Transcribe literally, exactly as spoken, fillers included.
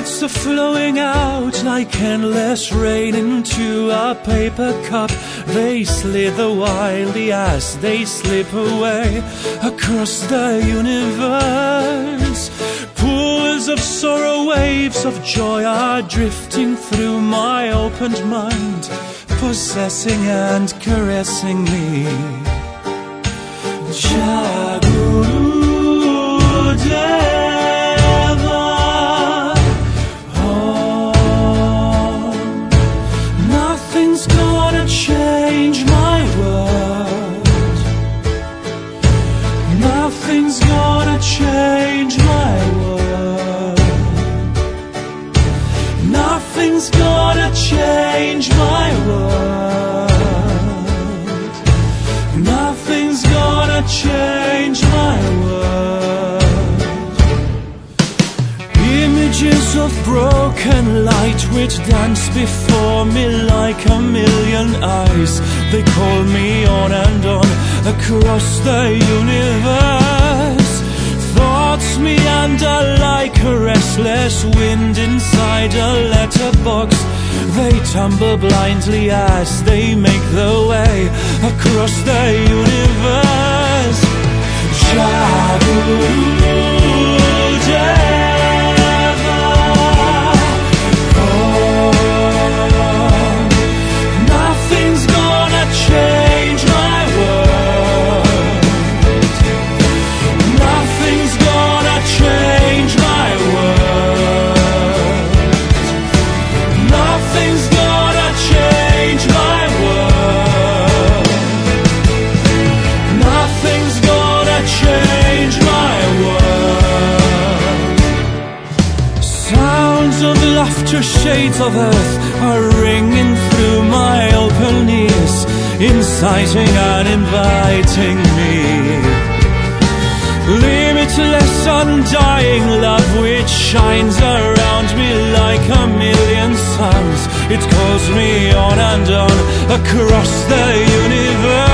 thoughts are flowing out like endless rain into a paper cup. They slither wildly as they slip away across the universe. Pools of sorrow, waves of joy are drifting through my opened mind, possessing and caressing me. Jagurudeva, oh, nothing's gonna change my world. Nothing's gonna change my world. Nothing's gonna change my world. Nothing's gonna change my world. Images of broken light which dance before me like a million eyes. They call me on and on across the universe. Thoughts meander like a restless wind inside a letterbox. They tumble blindly as they make their way across the universe. Jagurudeva, oh, nothing's gonna change my world. Nothing's gonna change my world. Nothing's gonna change my world. Nothing's gonna change my world. Sounds of laughter, shades of earth are ringing through my open ears, inciting and inviting me. Limitless, undying love which shines around me like a million suns. It calls me on and on across the universe.